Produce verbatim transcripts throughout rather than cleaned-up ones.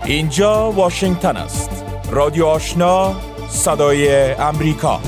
اینجا واشنگتن است. رادیو آشنا، صدای امریکا.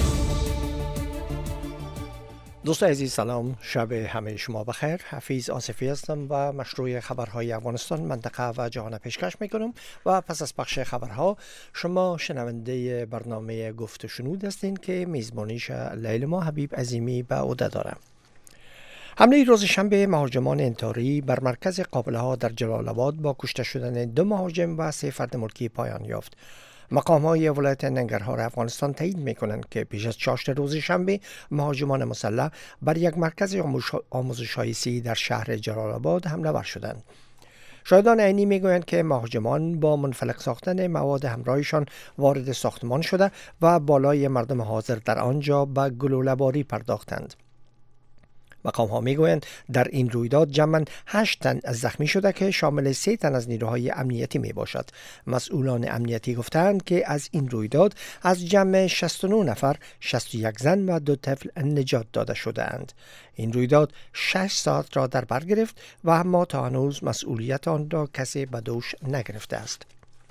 دوستان عزیز سلام، شب همه شما بخیر. حفیظ آصفی هستم و مشروع خبرهای افغانستان، منطقه و جهان پیشکش میکنم و پس از پخش خبرها شما شنونده برنامه گفت و شنود هستین که میزبانیش لیلما حبیب عظیمی به عهده دارم. حمله روز شنبه مهاجمان انتحاری بر مرکز قابله ها در جلال آباد با کشته شدن دو مهاجم و سه فرد ملکی پایان یافت. مقام های ولایت ننگرهار افغانستان تایید می کنند که پیش از چاشت روز شنبه مهاجمان مسلح بر یک مرکز آموزش های در شهر جلال آباد حمله ور شدند. شاهدان عینی می گویند که مهاجمان با منفلق ساختن مواد همراهشان وارد ساختمان شده و بالای مردم حاضر در آنجا به گلوله‌باری پرداختند. مقام ها می گویند در این رویداد جمعاً هشت تن از زخمی شده که شامل سه تن از نیروهای امنیتی می باشد. مسئولان امنیتی گفتند که از این رویداد از جمع شصت و نه نفر، شصت و یک زن و دو طفل نجات داده شده اند. این رویداد شش ساعت را در بر گرفت و اما تا هنوز مسئولیت آن را کسی به دوش نگرفته است.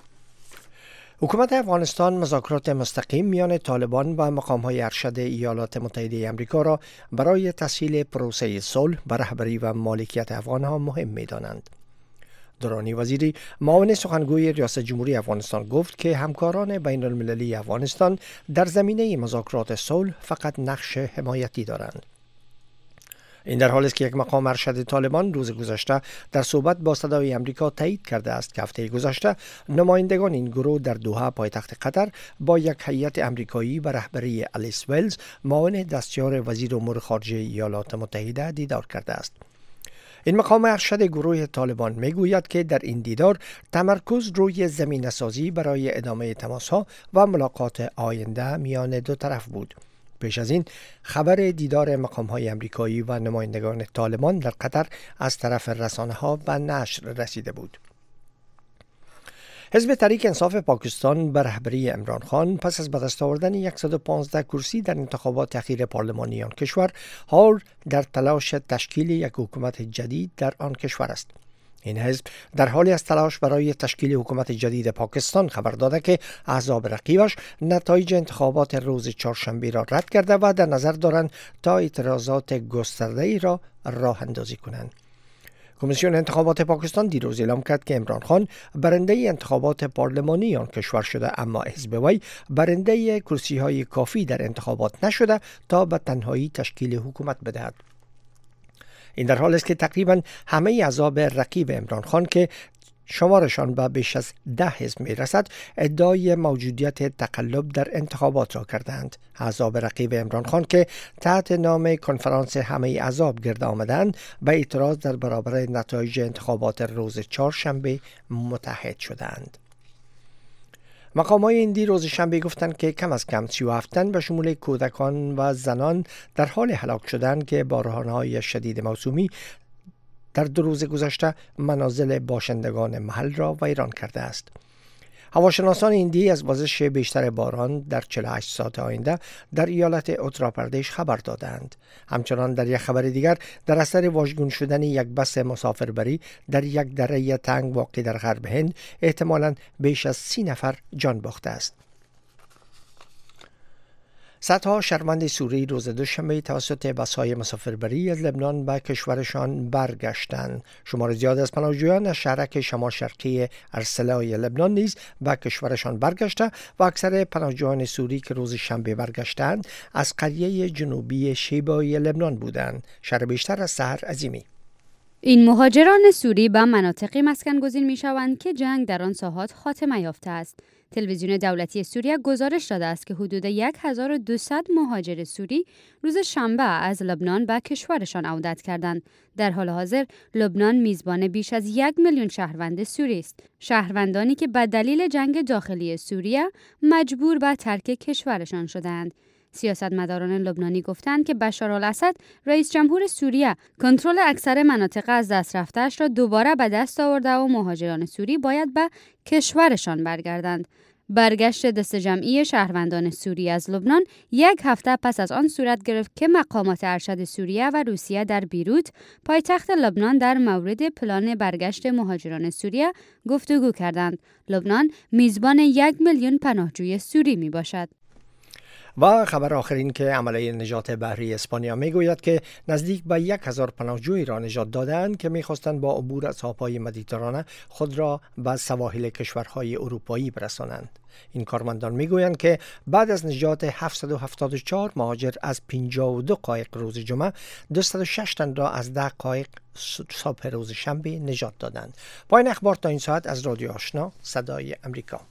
حکومت افغانستان مذاکرات مستقیم میان طالبان و مقام‌های ارشد ایالات متحده آمریکا را برای تسهیل پروسه صلح به رهبری و مالکیت افغان‌ها مهم می‌دانند. درانی وزیری معاون سخنگوی ریاست جمهوری افغانستان گفت که همکاران بین المللی افغانستان در زمینه مذاکرات صلح فقط نقش حمایتی دارند. این در حالی است که یک مقام ارشد طالبان روز گذشته در صحبت با صدای امریکا تایید کرده است که هفته گذشته نمایندگان این گروه در دوحه پایتخت قطر با یک هیئت امریکایی به رهبری الیس ولز معاون دستیار وزیر امور خارجه ایالات متحده دیدار کرده است. این مقام ارشد گروه طالبان میگوید که در این دیدار تمرکز روی زمینه سازی برای ادامه تماس‌ها و ملاقات آینده میان دو طرف بود. پیش از این خبر دیدار مقام‌های امریکایی و نمایندگان طالبان در قطر از طرف رسانه‌ها به نشر رسیده بود. حزب تحریک انصاف پاکستان به رهبری عمران خان پس از به دست آوردن صد و پانزده کرسی در انتخابات اخیر پارلمانی آن کشور حال در تلاش تشکیل یک حکومت جدید در آن کشور است. این حزب در حالی از تلاش برای تشکیل حکومت جدید پاکستان خبر داده که احزاب رقیبش نتایج انتخابات روز چهارشنبه را رد کرده و در نظر دارند تا اعتراضات گسترده‌ای را راه اندازی کنند. کمیسیون انتخابات پاکستان دیروز اعلام کرد که عمران خان برنده انتخابات پارلمانی آن کشور شده، اما حزب وی برنده کرسی‌های کافی در انتخابات نشده تا به تنهایی تشکیل حکومت بدهد. این در حالی است که تقریبا همه احزاب رقیب عمران خان که شمارشان به بیش از ده حزب می رسد ادعای موجودیت تقلب در انتخابات را کردند. احزاب رقیب عمران خان که تحت نام کنفرانس همه احزاب گرد آمدند به اعتراض در برابر نتایج انتخابات روز چهارشنبه متحد شدند. مقام‌های هندی روز شنبه گفتند که کم از کم سی و هفت تن به شمول کودکان و زنان در حال هلاک شدند که باران‌های شدید موسومی در دو روز گذشته منازل باشندگان محل را ویران کرده است. هواشناسان هندی از وزش بیشتر باران در چهل و هشت ساعت آینده در ایالت اتراپردیش خبر دادند. همچنان در یک خبر دیگر در اثر واژگون شدن یک بس مسافربری در یک دره تنگ واقع در غرب هند احتمالاً بیش از سی نفر جان باخته است. صدها شهروند سوری روز دوشنبه توسط بس‌های مسافربری از لبنان به کشورشان برگشتند. شمار زیاد از پناهجویان از شهرک شمال شرقی ارسلای لبنان نیز به کشورشان برگشته و اکثر پناهجویان سوری که روز شنبه برگشتند از قریه جنوبی شیبای لبنان بودند. شرح بیشتر از سحر عظیمی. این مهاجران سوری به مناطقی مسکن گزین می شوند که جنگ در آن ساحات خاتمه یافته است. تلویزیون دولتی سوریه گزارش داده است که حدود هزار و دویست مهاجر سوری روز شنبه از لبنان به کشورشان عودت کردند. در حال حاضر لبنان میزبان بیش از یک میلیون شهروند سوری است. شهروندانی که به دلیل جنگ داخلی سوریه مجبور به ترک کشورشان شدند. سیاستمداران لبنانی گفتند که بشار الاسد رئیس جمهور سوریه کنترل اکثر مناطق از دست رفته‌اش را دوباره به دست آورده و مهاجران سوری باید به کشورشان برگردند. برگشت دست جمعی شهروندان سوری از لبنان یک هفته پس از آن صورت گرفت که مقامات ارشد سوریه و روسیه در بیروت، پایتخت لبنان، در مورد پلان برگشت مهاجران سوریه گفتگو کردند. لبنان میزبان یک میلیون پناهجوی سوری می باشد. و خبر آخر این که عملیه نجات بحری اسپانیا میگوید که نزدیک به یک هزار پناهجوی را نجات دادند که میخواستند با عبور از آبهای مدیترانه خود را به سواحل کشورهای اروپایی برسانند. این کارمندان میگویند که بعد از نجات هفتصد و هفتاد و چهار مهاجر از پنجاه و دو قایق روز جمعه، دویست و شش تن را از ده قایق صبح روز شنبه نجات دادند. پایان اخبار تا این ساعت از رادیو آشنا صدای امریکا.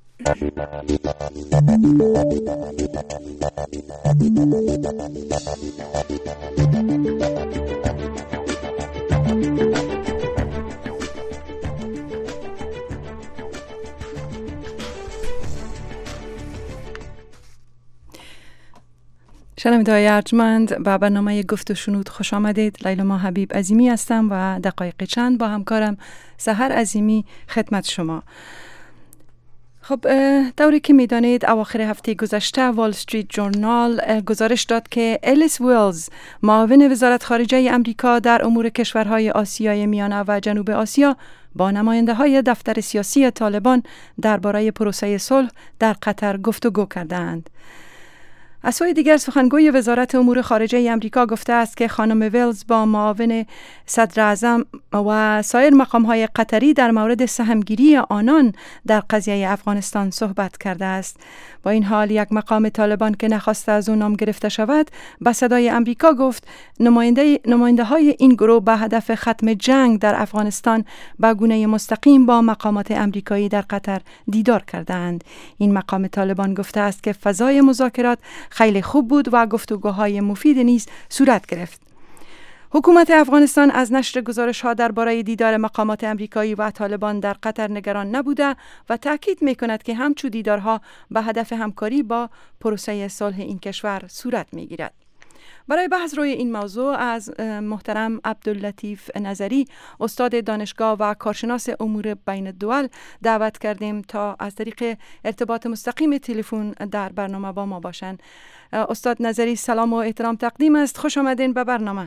شنونده‌های ارجمند، به برنامه گفت و شنود خوش آمدید. لیلا حبیب عظیمی هستم و دقایق چند با همکارم سحر عظیمی خدمت شما. خب طوری که میدانید اواخر هفته گذشته وال استریت جورنال گزارش داد که الیس ویلز، معاون وزارت خارجه امریکا در امور کشورهای آسیای میانه و جنوب آسیا، با نماینده های دفتر سیاسی طالبان درباره پروسه صلح در قطر گفتگو کردند. از سوی دیگر سخنگوی وزارت امور خارجه امریکا گفته است که خانم ویلز با معاون صدر اعظم و سایر مقام‌های قطری در مورد سهمگیری آنان در قضیه افغانستان صحبت کرده است. با این حال یک مقام طالبان که نخواسته از او نام گرفته شود به صدای امریکا گفت نماینده نماینده های این گروه به هدف ختم جنگ در افغانستان به گونه مستقیم با مقامات امریکایی در قطر دیدار کردند. این مقام طالبان گفته است که فضای مذاکرات خیلی خوب بود و گفتگوهای مفید نیز صورت گرفت. حکومت افغانستان از نشر گزارش‌ها درباره دیدار مقامات امریکایی و طالبان در قطر نگران نبوده و تأکید می‌کند که همچون دیدارها به هدف همکاری با پروسه صلح این کشور صورت می‌گیرد. برای بحث روی این موضوع از محترم عبداللطیف نظری، استاد دانشگاه و کارشناس امور بین الدول، دعوت کردیم تا از طریق ارتباط مستقیم تلفن در برنامه با ما باشند. استاد نظری، سلام و احترام تقدیم است. خوش آمدین به برنامه.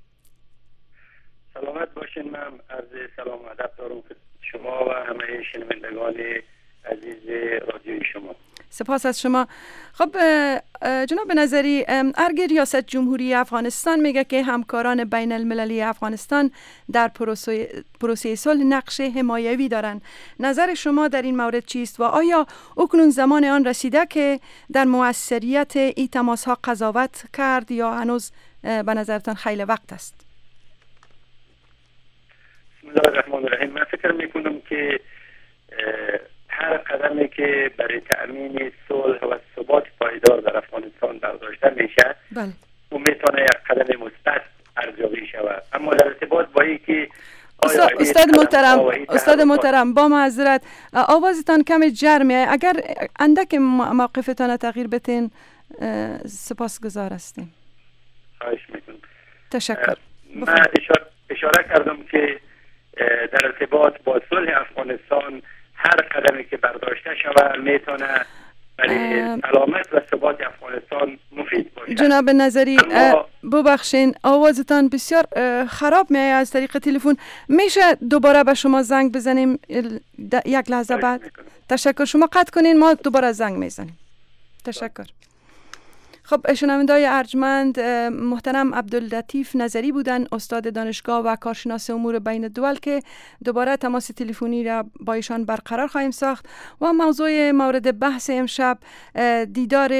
سلامت باشین. من عرض سلام و ادب دارم شما و همه شنوندگان عزیز رادیوی شما. سپاس از شما. خب جناب نظری، ارگ ریاست جمهوری افغانستان میگه که همکاران بین المللی افغانستان در پروسه پروسه صلح نقش حمایوی دارند. نظر شما در این مورد چیست و آیا اکنون زمان آن رسیده که در موثریت این تماس ها قضاوت کرد یا هنوز به نظرتان خیلی وقت است؟ بسم الله الرحمن الرحیم. من فکر میکنم که هر قدمی که برای تأمین صلح و ثبات پایدار در افغانستان برداشته میشه، بله، او میتونه یک قدم مثبت ارزیابی شود. اما در ارتباط با اینکه استاد, استاد محترم استاد محترم با معذرت آوازتان کمی جرمه، اگر اندک موقفتان تغییر بتین سپاسگزار هستیم. خواهش میکنم. تشکر. من اشاره, اشاره کردم که در ارتباط با صلح افغانستان هر قدمی که برداشته شود میتونه برای سلامت و ثبات افغانستان مفید باشه. جناب نظری ببخشین آوازتان بسیار خراب میاد از طریق تلفن. میشه دوباره به شما زنگ بزنیم یک لحظه بعد؟ تشکر. شما قطع کنین، ما دوباره زنگ میزنیم. تشکر. خب شنونده‌های ارجمند، محترم عبداللطیف نظری بودن، استاد دانشگاه و کارشناس امور بین الدول که دوباره تماس تلفنی را با ایشان برقرار خواهیم ساخت و موضوع مورد بحث امشب دیدار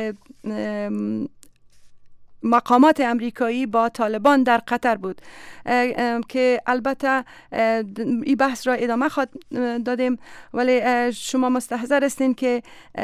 مقامات امریکایی با طالبان در قطر بود که البته این بحث را ادامه خواهد دادیم، ولی شما مستحضر هستین که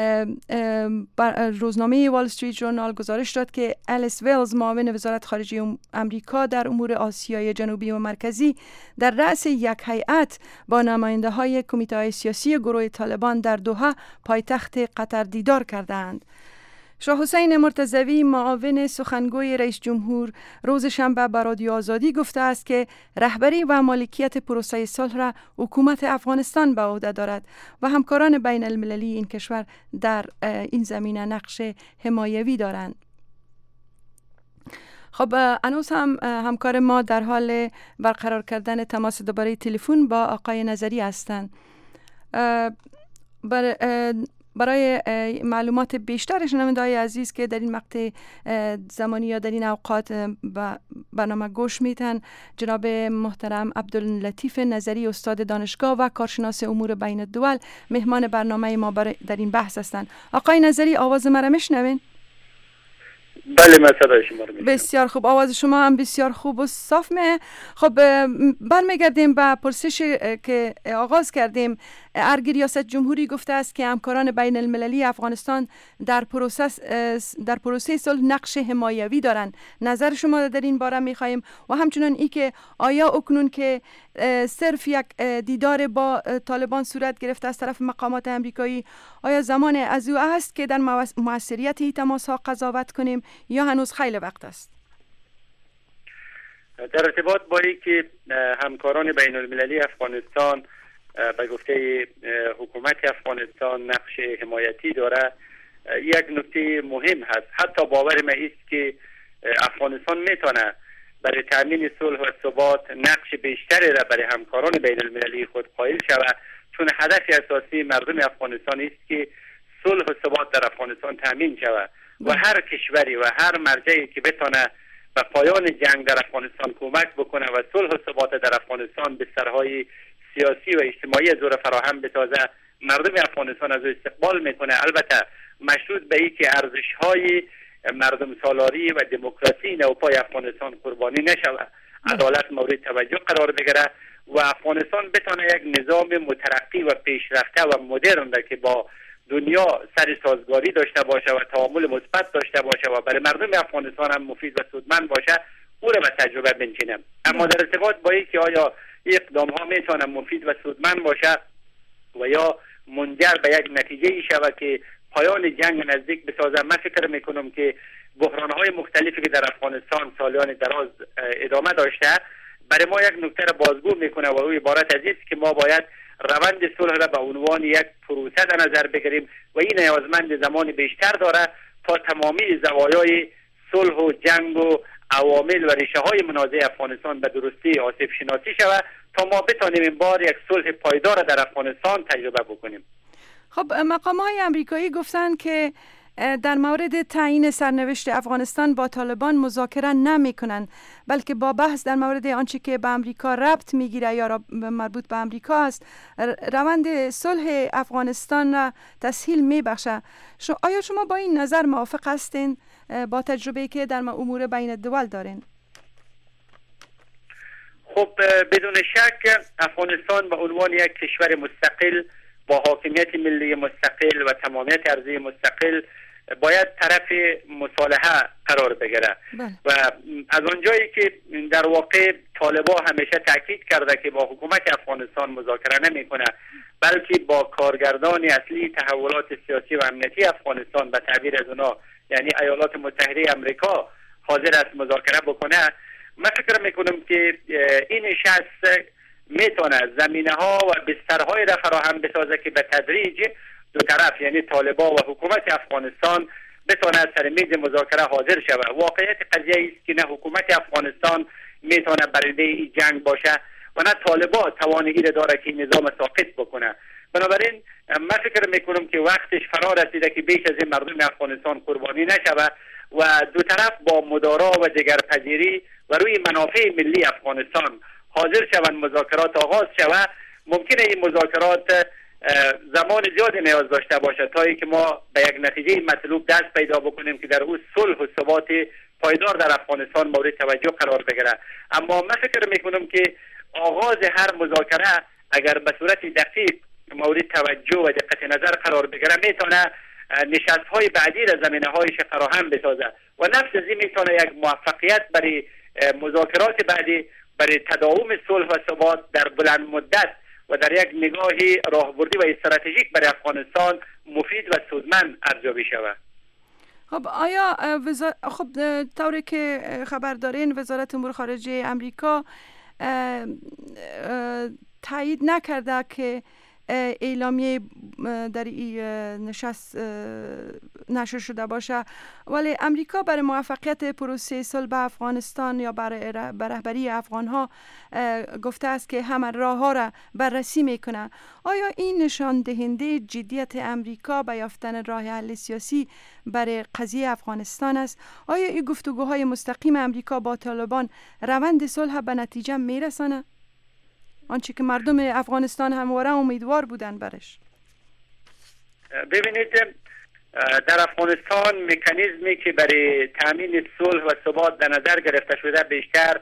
روزنامه وال استریت جورنال گزارش داد که الیس ویلز، معاون وزارت خارجه امریکا در امور آسیای جنوبی و مرکزی، در رأس یک هیئت با نماینده های کمیته های سیاسی گروه طالبان در دوحه پایتخت قطر دیدار کردند. شاه حسین مرتضوی معاون سخنگوی رئیس جمهور روز شنبه به رادیو آزادی گفته است که رهبری و مالکیت پروسه صلح را حکومت افغانستان به عهده دارد و همکاران بین المللی این کشور در این زمینه نقش حمایوی دارند. خب هنوز هم همکار ما در حال برقرار کردن تماس دوباره تلفن با آقای نظری هستند. بر برای معلومات بیشتر شنونده‌های عزیز که در این مقطع زمانی یا در این اوقات برنامه گوش میتن، جناب محترم عبداللطیف نظری استاد دانشگاه و کارشناس امور بین الدول مهمان برنامه ما در این بحث هستند. آقای نظری آواز مرا میشنوین؟ بله من صدای شما رو میشنوم. بسیار خوب، آواز شما هم بسیار خوب و صاف می. خب برمیگردیم به پرسش که آغاز کردیم. ارگ ریاست جمهوری گفته است که همکاران بین المللی افغانستان در پروسه در پروسه صلح نقش حمایوی دارند. نظر شما در این باره میخواهیم و همچنین ای که آیا اکنون که صرف یک دیدار با طالبان صورت گرفته از طرف مقامات امریکایی، آیا زمان از او است که در موثریت این تماس ها قضاوت کنیم یا هنوز خیلی وقت است؟ در ارتباط با اینکه همکاران بین المللی افغانستان به گفته حکومت افغانستان نقش حمایتی داره، یک نکته مهم هست. حتی باور من است که افغانستان میتونه برای تامین صلح و ثبات نقش بیشتری را برای همکاران بین المللی خود قائل شود، چون هدف اساسی مردم افغانستان است که صلح و ثبات در افغانستان تامین شود و هر کشوری و هر مرجعی که بتونه به پایان جنگ در افغانستان کمک بکنه و صلح و ثبات در افغانستان به سرهای سیاسی و اجتماعی از او فراهم بسازه، مردم افغانستان از او استقبال میکنه، البته مشروط به اینکه ارزش‌های مردم سالاری و دموکراسی نوپای افغانستان قربانی نشود، عدالت مورد توجه قرار بگیره و افغانستان بتونه یک نظام مترقی و پیشرفته و مدرن را که با دنیا سر سازگاری داشته باشه و تعامل مثبت داشته باشه و برای مردم افغانستان هم مفید و سودمند باشه، او را به تجربه بنشینم. اما در ارتباط با اینکه آیا اقدام ها میتونه مفید و سودمند باشه و یا منجر به یک نتیجه ای شود که پایان جنگ نزدیک بسازه، من فکر میکنم که بحران های مختلفی که در افغانستان سالیان دراز ادامه داشته برای ما یک نکته را بازگو میکنه و روی عبارت از است که ما باید روند صلح را به عنوان یک پروسه در نظر بگیریم و این نیازمند زمان بیشتر داره تا تمامی زوایای صلح و جنگ و عوامل و ریشه های منازع افغانستان به درستی آسیب شناسی شود تا ما بتانیم این بار یک صلح پایدار در افغانستان تجربه بکنیم. خب مقام های امریکایی گفتن که در مورد تعیین سرنوشت افغانستان با طالبان مذاکره نمی کنن، بلکه با بحث در مورد آنچه که به امریکا ربط میگیره یا مربوط به امریکا است روند صلح افغانستان را تسهیل میبخشه. آیا شما با این نظر موافق هستین با تجربه که در امور بین الدول دارین؟ خب بدون شک افغانستان به عنوان یک کشور مستقل با حاکمیت ملی مستقل و تمامیت ارضی مستقل باید طرف مصالحه قرار بگیره و از آنجایی که در واقع طالبان همیشه تاکید کرده که با حکومت افغانستان مذاکره نمیکنه بلکه با کارگردان اصلی تحولات سیاسی و امنیتی افغانستان به تعبیر از اونا یعنی ایالات متحده امریکا حاضر است مذاکره بکنه، من فکر میکنم که این شخص میتونه زمینه ها و بسترهای را فراهم بسازه که به تدریج دو طرف یعنی طالبان و حکومت افغانستان بتونه سر میز مذاکره حاضر شود. واقعیت قضیه است که نه حکومت افغانستان میتونه برنده این جنگ باشه و نه طالبان توانایی داره که نظام ساقط بکنه. بنابراین من فکر میکنم که وقتش فرا رسیده که بیش از این مردم افغانستان قربانی نشود و دو طرف با مدارا و دگرپذیری و روی منافع ملی افغانستان حاضر شوند مذاکرات آغاز شود. ممکنه این مذاکرات زمان زیادی نیاز داشته باشه تا اینکه ما به یک نتیجه مطلوب دست پیدا بکنیم که در او صلح و ثبات پایدار در افغانستان مورد توجه قرار بگیره. اما من فکر میکنم که آغاز هر مذاکره اگر به صورت دقیق مورد توجه و دقت نظر قرار بگیره میتونه نشست های بعدی را زمینه هایش فراهم بسازه و نفس از این میتونه یک موفقیت برای مذاکرات بعدی برای تداوم صلح و ثبات در بلند مدت و در یک نگاه راهبردی و استراتژیک برای افغانستان مفید و سودمند ارزیابی شود. خب آیا وزار... خب طوری که خبر دارین وزارت امور خارجه امریکا تایید نکرده که اعلامیه در این نشست نشر شده باشه، ولی امریکا برای موفقیت پروسه صلح به افغانستان یا برای رهبری افغان ها گفته است که همه راه ها را بررسی میکنه. آیا این نشان دهنده جدیت امریکا به یافتن راه حل سیاسی برای قضیه افغانستان است؟ آیا این گفتگوهای مستقیم امریکا با طالبان روند صلح به نتیجه میرسانه؟ آنچه که مردم افغانستان همواره امیدوار بودن برش. ببینید در افغانستان مکانیزمی که برای تامین صلح و ثبات در نظر گرفته شده بیشتر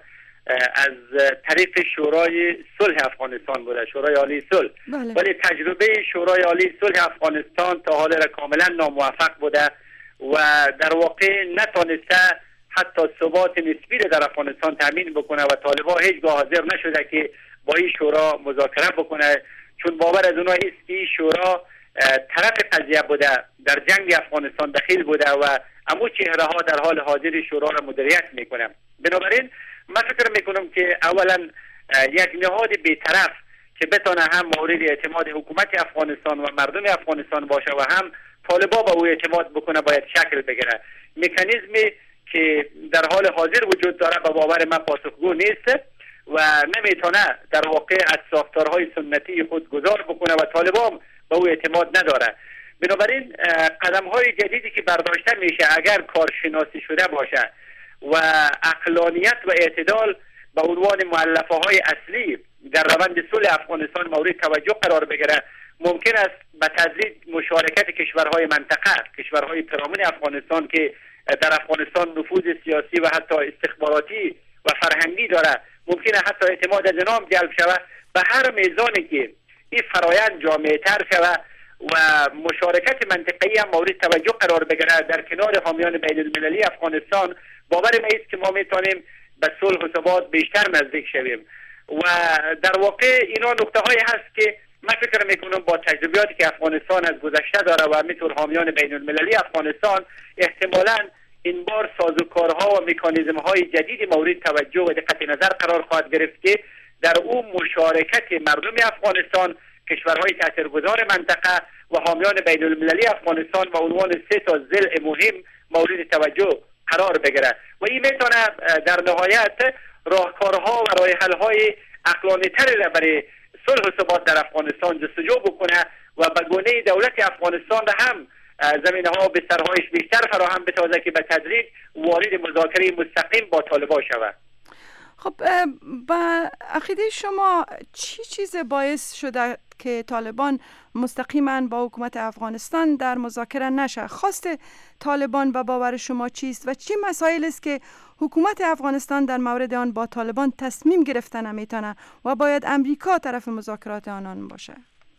از طریق شورای صلح افغانستان بوده، شورای عالی صلح. بله. ولی تجربه شورای عالی صلح افغانستان تا حال را کاملا ناموفق بوده و در واقع نتونسته حتی ثبات نسبی در افغانستان تامین بکنه و طالبان هیچگاه حاضر نشده که با این شورا مذاکره بکنه، چون باور از اونها است که این شورا طرف قضیه بوده، در جنگ افغانستان دخیل بوده و امو چهره ها در حال حاضر شورا را مدیریت میکنه. بنابراین من فکر میکنم که اولا یک نهاد بی‌طرف که بتونه هم مورد اعتماد حکومت افغانستان و مردم افغانستان باشه و هم طالبان با او اعتماد بکنه باید شکل بگیره. مکانیزمی که در حال حاضر وجود داره به باور من پاسخگو نیست و نمیتونه در واقع از ساختارهای سنتی خود گذار بکنه و طالبان به او اعتماد نداره. بنابراین قدم‌های جدیدی که برداشته میشه اگر کارشناسی شده باشه و عقلانیت و اعتدال به عنوان مؤلفه‌های اصلی در روند صلح افغانستان مورد توجه قرار بگیره، ممکن است به تدریج مشارکت کشورهای منطقه، کشورهای پیرامون افغانستان که در افغانستان نفوذ سیاسی و حتی استخباراتی و فرهنگی داره، ممکنه حتی اعتماد از اینام جلب شود به هر میزانی که این فرایند جامع‌تر شود و مشارکت منطقه‌ای هم مورد توجه قرار بگیره در کنار حامیان بین المللی افغانستان. باور من است که ما میتونیم به صلح و ثبات بیشتر نزدیک شویم و در واقع اینا نکته هایی هست که من فکر میکنم با تجربیاتی که افغانستان از گذشته داره و همینطور حامیان بین المللی افغانستان احتمالاً این بار سازوکارها و مکانیزم های جدیدی مورد توجه و دقت نظر قرار خواهد گرفت که در اون مشارکت مردم افغانستان، کشورهای تاثیرگذار منطقه و حامیان بین المللی افغانستان و عنوان سه تا ضلع مهم مورد توجه قرار بگیره و این میتونه در نهایت راهکارها و راه حل های عقلانی تری برای صلح و ثبات در افغانستان جستجو بکنه و به گونه دولت افغانستان هم زمینه ها به سرهایش بیشتر فراهم بتازه که به تدریج وارد مذاکره مستقیم با طالبان شود. خب با عقیده شما چی چیز باعث شده که طالبان مستقیما با حکومت افغانستان در مذاکره نشه؟ خواست طالبان به باور شما چیست و چی مسائل است که حکومت افغانستان در مورد آن با طالبان تصمیم گرفتن نمیتونه و باید امریکا طرف مذاکرات آنان باشه؟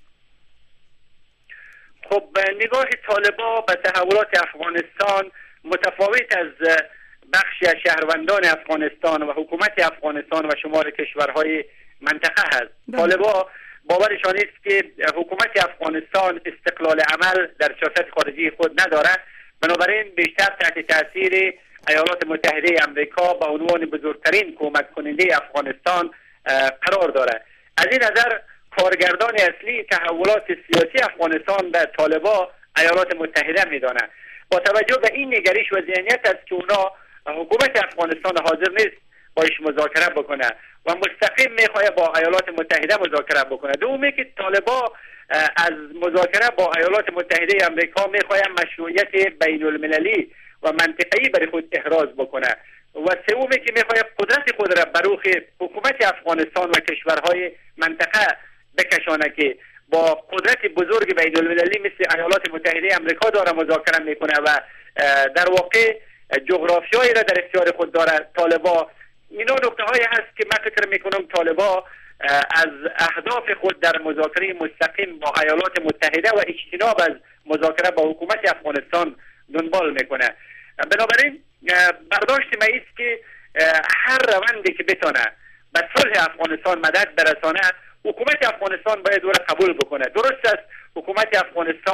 خب نگاه طالبان به تحولات افغانستان متفاوت از بخشی از شهروندان افغانستان و حکومت افغانستان و شمار کشورهای منطقه هست. طالبان باورشان است که حکومت افغانستان استقلال عمل در سیاست خارجی خود نداره، بنابراین بیشتر تحت تاثیر ایالات متحده آمریکا به عنوان بزرگترین کمک کننده افغانستان قرار داره. از این نظر کارگردان اصلی تحولات سیاسی افغانستان در طالبان ایالات متحده میدانه. با توجه به این نگرش و ذهنیت است که اونا حکومت افغانستان حاضر نیست باش مذاکره بکنه و مستقیم میخواد با ایالات متحده مذاکره بکنه. دومی که طالبان از مذاکره با ایالات متحده آمریکا میخواد مشروعیت بین المللی و منطقه‌ای برای خود احراز بکنه و سومی که میخواد قدرت خود را بر روی حکومت افغانستان و کشورهای منطقه بکشانه که با قدرت بزرگ بین المللی مثل ایالات متحده آمریکا داره مذاکره میکنه و در واقع جغرافیایی را در اختیار خود داره طالبان. اینا نکته هایی هست که من فکر میکنم طالبان از اهداف خود در مذاکره مستقیم با ایالات متحده و اجتناب از مذاکره با حکومت افغانستان دنبال میکنه. بنابراین برداشت من است که هر روندی که بتونه به صلح افغانستان مدد برسانه حکومت افغانستان باید او را قبول بکنه. درست است حکومت افغانستان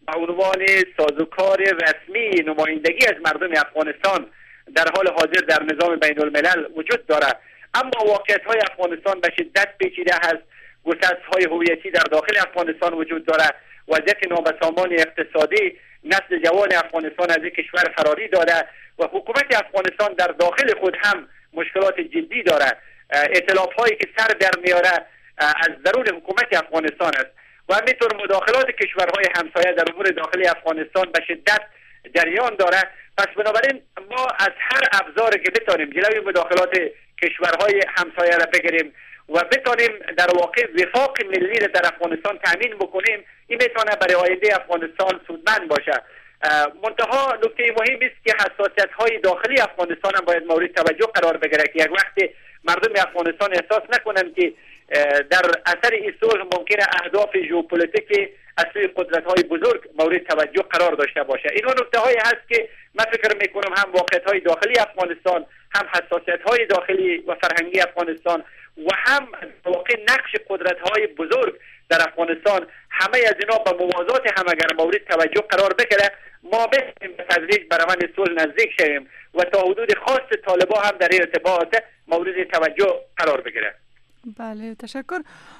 به عنوان سازوکار رسمی نمایندگی از مردم افغانستان در حال حاضر در نظام بین الملل وجود دارد. اما واقعیت های افغانستان به شدت پیچیده است. گسست های هویتی در داخل افغانستان وجود دارد. وضعیت نابسامان اقتصادی نسل جوان افغانستان از این کشور فراری داده و حکومت افغانستان در داخل خود هم مشکلات جدی دارد. ائتلاف هایی که سر در میاره از درون حکومت افغانستان است و همینطور مداخلات کشورهای همسایه در امور داخلی افغانستان به شدت جریان دارد. پس بنابراین ما از هر ابزاری که بتانیم جلوی مداخلات کشورهای همسایه را بگیریم و بتانیم در واقع وفاق ملی را در افغانستان تامین بکنیم، این میتونه برای آینده افغانستان سودمند باشه. منتها نکته مهمی است که حساسیت های داخلی افغانستان هم باید مورد توجه قرار بگیره که یک وقت مردم افغانستان احساس نکنند که در اثر این صلح ممکنه اهداف ژئوپلیتیک از سوی قدرت های بزرگ مورد توجه قرار داشته باشه. اینها نکته هایی هست که من فکر میکنم هم واقعیت های داخلی افغانستان، هم حساسیت های داخلی و فرهنگی افغانستان و هم واقع نقش قدرت های بزرگ در افغانستان، همه از اینا به موازات هم اگر مورد توجه قرار بگیره ما بتونیم به تدریج به روند صلح نزدیک شویم و تا حدود خاص طالبا هم در ارتباط مورد توجه قرار بگیره. بله، تشکر.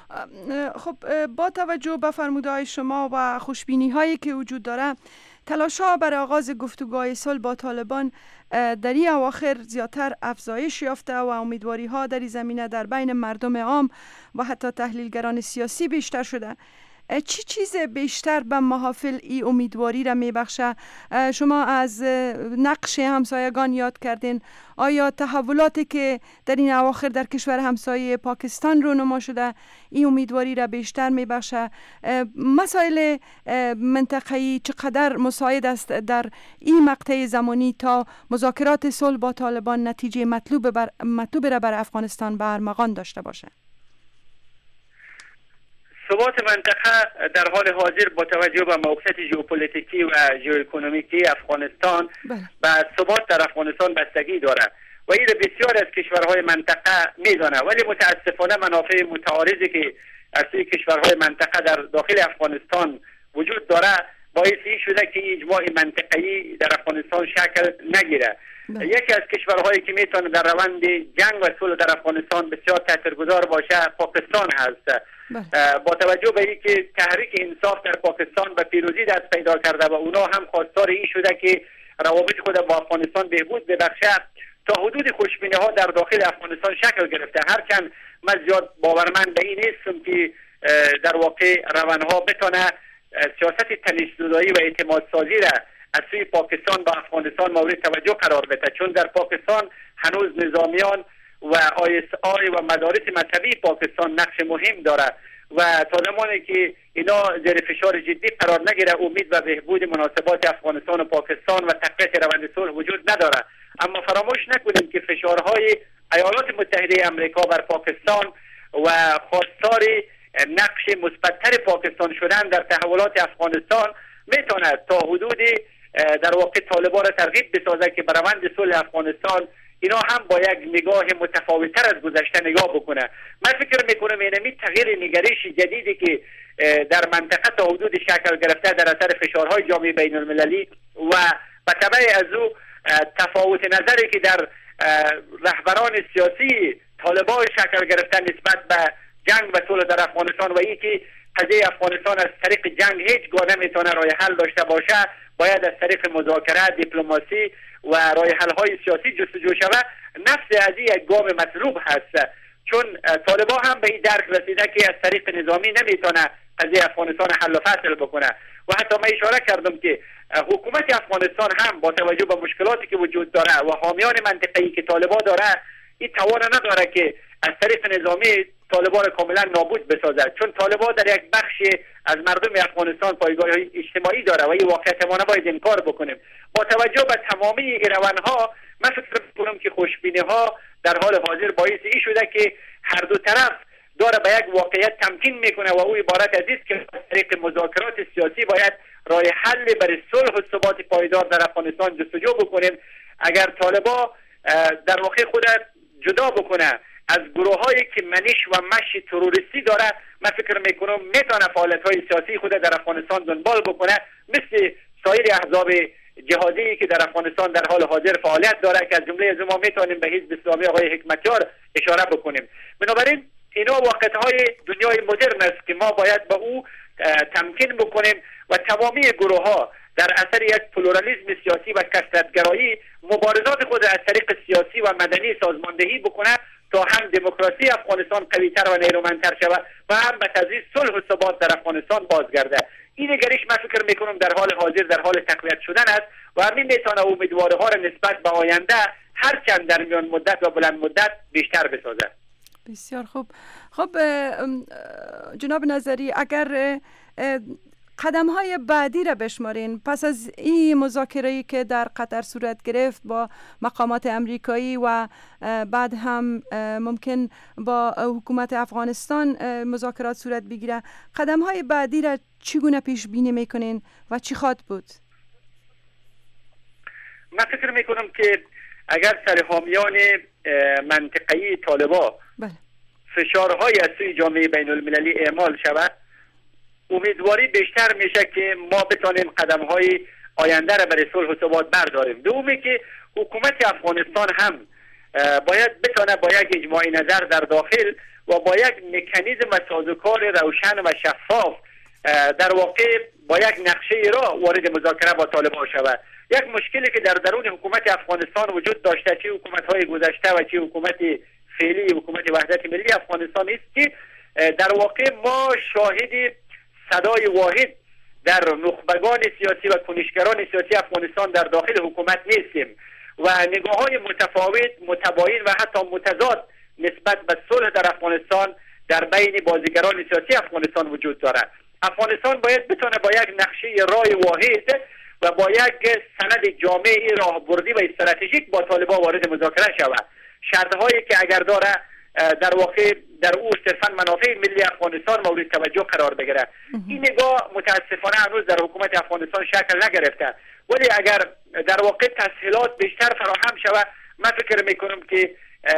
خب با توجه به فرمودهای شما و خوشبینی هایی که وجود داره، تلاش ها برای آغاز گفتگوهای صلح با طالبان در این اواخر زیادتر افزایش یافته و امیدواری ها در این زمینه در بین مردم عام و حتی تحلیلگران سیاسی بیشتر شده. چی چیز بیشتر به محافل ای امیدواری را میبخشه؟ شما از نقش همسایگان یاد کردین. آیا تحولاتی که در این اواخر در کشور همسایه پاکستان رونما شده این امیدواری را بیشتر میبخشه؟ مسائل منطقه‌ای چقدر مساعد است در این مقطع زمانی تا مذاکرات صلح با طالبان نتیجه مطلوب بر مطلوب را بر افغانستان به ارمغان داشته باشه؟ ثبات منطقه در حال حاضر با توجه به موقعیت ژئوپلیتیکی و ژئواکونومیکی افغانستان و ثبات در افغانستان بستگی دارد و این بسیار از کشورهای منطقه میدانه، ولی متاسفانه منافع متعارضی که از سوی کشورهای منطقه در داخل افغانستان وجود داره باعث این شده که اجماع منطقه‌ای در افغانستان شکل نگیره. بله. یکی از کشورهایی که میتونه در روند جنگ و صلح در افغانستان بسیار تاثیرگذار باشه پاکستان هست. بله. با توجه به اینکه تحریک انصاف در پاکستان به پیروزی دست پیدا کرده و اونا هم خواستار این شده که روابط خود با افغانستان بهبود ببخشه، تا حدود خوشبینی ها در داخل افغانستان شکل گرفته. هرچند من زیاد باورمند به این نیستم که در واقع روانها بتونه سیاست تنش‌زدایی و اعتماد سازی را از سوی پاکستان با افغانستان مورد توجه قرار بده، چون در پاکستان هنوز نظامیان و آی اس آی و مدارس مذهبی پاکستان نقش مهم داره و تا زمانی که اینا زیر فشار جدی قرار نگیره امید و بهبود مناسبات افغانستان و پاکستان و تقویت روند صلح وجود نداره. اما فراموش نکنیم که فشارهای ایالات متحده آمریکا بر پاکستان و خواستار نقش مثبت‌تر پاکستان شدن در تحولات افغانستان میتونه تا حدودی در واقع طالبان را ترغیب بسازه که بر روند صلح افغانستان اینا هم با یک نگاه متفاوت‌تر از گذشته نگاه بکنه. من فکر میکنم اینمی تغییر نگرش جدیدی که در منطقه تا حدود شکل گرفته در اثر فشارهای جامعه بین المللی و به تبع از او تفاوت نظری که در رهبران سیاسی طالبان شکل گرفته نسبت به جنگ و صلح در افغانستان و این که قضیه افغانستان از طریق جنگ هیچ گونه نمیتونه راه حل داشته باشه، باید از طریق مذاکره، دیپلماسی و راه حل های سیاسی جستجو شود. نفس از این یک گام مطلوب هست، چون طالبان هم به این درک رسیده که از طریق نظامی نمیتونه قضیه افغانستان حل و فصل بکنه و حتی من اشاره کردم که حکومت افغانستان هم با توجه به مشکلاتی که وجود داره و حامیان منطقه‌ای که طالبان داره این توان نداره که از طریق نظامی طالبان کاملا نابود بسازد، چون طالبان در یک بخش از مردم افغانستان پایگاه اجتماعی داره و این واقعیت ما نباید انکار بکنیم. با توجه به تمامی این روندها من فکر می‌کنم که خوشبینی ها در حال حاضر باعث این شده که هر دو طرف داره به یک واقعیت تمکین میکنه و او عبارت از است که از طریق مذاکرات سیاسی باید راه حل برای صلح و ثبات پایدار در افغانستان جستجو بکنیم. اگر طالبان در واقع خود جدا بکنه از گروه هایی که منش و مش تروریستی داره، من فکر میکنم میتونه فعالیت های سیاسی خود در افغانستان دنبال بکنه، مثل سایر احزاب جهادی که در افغانستان در حال حاضر فعالیت داره که از جمله از ما میتونیم به حزب اسلامی آقای حکمتیار اشاره بکنیم. بنابراین اینا واقعیت‌های دنیای مدرن است که ما باید به او تمکین بکنیم و تمامی گروه ها در اثر یک پلورالیسم سیاسی و کثرت‌گرایی مبارزات خود از طریق سیاسی و مدنی سازماندهی بکنه تا هم دموکراسی افغانستان قوی‌تر و نیرومندتر شود و هم به تضمین صلح و ثبات در افغانستان بازگرده. این نگرش من فکر میکنم در حال حاضر در حال تقویت شدن است و همین میتونه امیدوارها را نسبت به آینده هرچند در میان مدت و بلند مدت بیشتر بسازه. بسیار خوب. خب جناب نظری، اگر قدم های بعدی را بشمارین پس از این مذاکره‌ای که در قطر صورت گرفت با مقامات امریکایی و بعد هم ممکن با حکومت افغانستان مذاکرات صورت بگیره، قدم های بعدی را چگونه پیش بینی میکنین و چی خواد بود؟ من فکر میکنم که اگر سرحامیان منطقه‌ای طالبان بله. فشارهای از سوی جامعه بین المللی اعمال شود، امیدواری بیشتر میشه که ما بتانیم قدم‌های آینده را برای صلح و ثبات برداریم. دومی که حکومت افغانستان هم باید بتونه با یک اجماع نظر در داخل و با یک مکانیزم و سازوکار روشن و شفاف در واقع با یک نقشه را وارد مذاکره با طالبان شود. یک مشکلی که در درون حکومت افغانستان وجود داشته، چه حکومت‌های گذشته و چه حکومت فعلی حکومت وحدت ملی افغانستان است که در واقع ما شاهد صدای واحد در نخبگان سیاسی و کنشگران سیاسی افغانستان در داخل حکومت نیستیم و نگاه‌های متفاوت، متباین و حتی متضاد نسبت به صلح در افغانستان در بین بازیگران سیاسی افغانستان وجود دارد. افغانستان باید بتونه با یک نقشه رای واحد و با یک سند جامع راهبردی و استراتژیک با طالبان وارد مذاکره شود. شرط‌هایی که اگر داره در واقع در او صرفا منافع ملی افغانستان مورد توجه قرار بگیره. این نگاه متاسفانه هنوز در حکومت افغانستان شکل نگرفته، ولی اگر در واقع تسهیلات بیشتر فراهم شود، من فکر میکنم که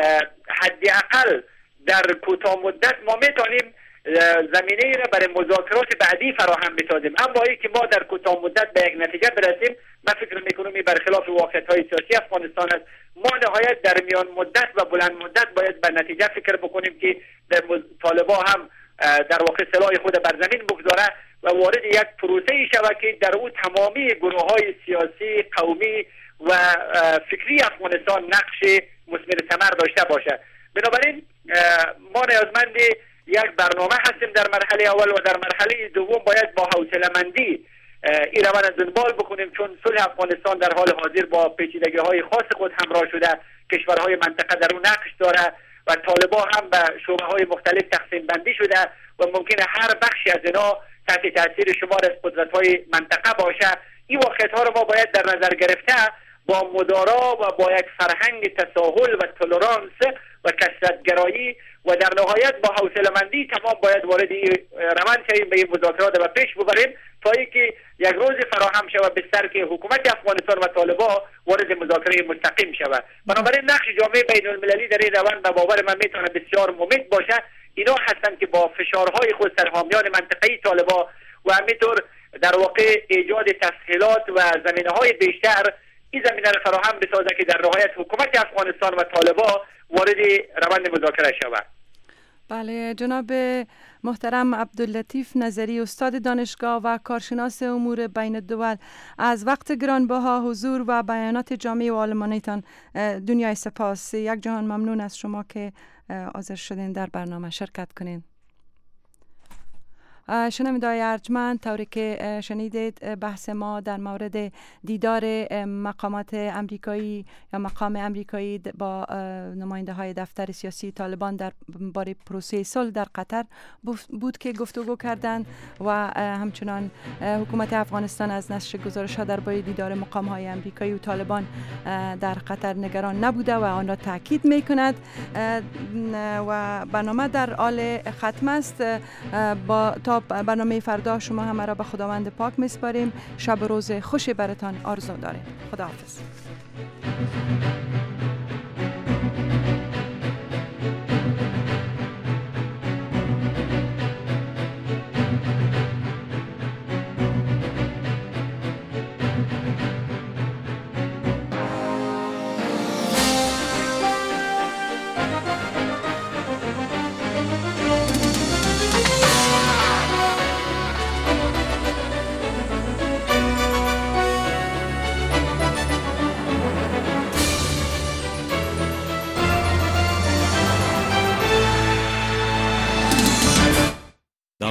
حداقل در کوتاه مدت ما میتونیم زمینه را برای مذاکرات بعدی فراهم بسازیم. اما ای که ما در کوتاه مدت به یک نتیجه برسیم، من فکر میکنم این برخلاف واقعیت‌های سیاسی افغانستان است. ما نهایت در میان مدت و بلند مدت باید به نتیجه فکر بکنیم که طالبان هم در واقع سلاح خود بر زمین بگذاره و وارد یک پروسه‌ای شود که در او تمامی گروه‌های سیاسی، قومی و فکری افغانستان نقش مثمر ثمر داشته باشه. بنابراین ما نیازمند یک برنامه هستیم در مرحله اول و در مرحله دوم باید با حوصله‌مندی این روند دنبال بکنیم، چون صلح افغانستان در حال حاضر با پیچیدگی‌های خاص خود همراه شده، کشورهای منطقه در اون نقش داره و طالبان هم به شعبه‌های مختلف تقسیم بندی شده و ممکنه هر بخشی از اینا تحت تاثیر شمار از قدرت‌های منطقه باشه. این واقعیت‌ها رو ما باید در نظر گرفته با مدارا و با یک فرهنگ تساهل و تولرانس و کثرت‌گرایی و در نهایت با حوصله‌مندی تمام باید وارد روند شویم، به این مذاکرات و پیش ببریم تا اینکه یک روز فراهم شود بستر که حکومت افغانستان و طالبان وارد مذاکره مستقیم شود. بنابراین نقش جامعه بین المللی در این روند به باور من میتونه بسیار مفید باشه. اینا هستند که با فشارهای خود سرحامیان منطقه‌ای طالبان و همینطور در واقع ایجاد تسهیلات و زمینه‌های بیشتر این زمینه را فراهم بسازه که در نهایت حکومت افغانستان و طالبان وارد روند مذاکره شود. بله، جناب محترم عبداللطیف نظری، استاد دانشگاه و کارشناس امور بین الدول، از وقت گرانبها، حضور و بیانات جامع و عالمانه‌تان دنیای سپاس. یک جهان ممنون از شما که حاضر شدین در برنامه شرکت کنین. شنوندگان ارجمند، طوری که شنیدید بحث ما در مورد دیدار مقامات امریکایی یا مقام امریکایی با نماینده های دفتر سیاسی طالبان در باره پروسه صلح در قطر بود که گفتگو کردند و همچنان حکومت افغانستان از نشر گزارش ها در باره دیدار مقام های امریکایی و طالبان در قطر نگران نبوده و آن را تاکید می کند و برنامه در حال ختم است. با تا برنامه فردا شما همه را به خداوند پاک میسپاریم. شب و روز خوشی براتان آرزو داریم. خداحافظ.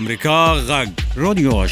امریکا غږ رادیو